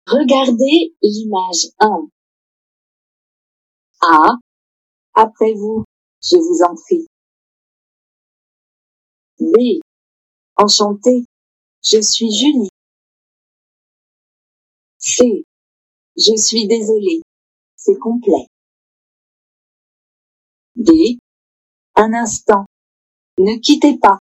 Regardez l'image 1. A. Après vous, je vous en prie. B. Enchantée, je suis Julie. C. Je suis désolée, c'est complet. D. Un instant. Ne quittez pas.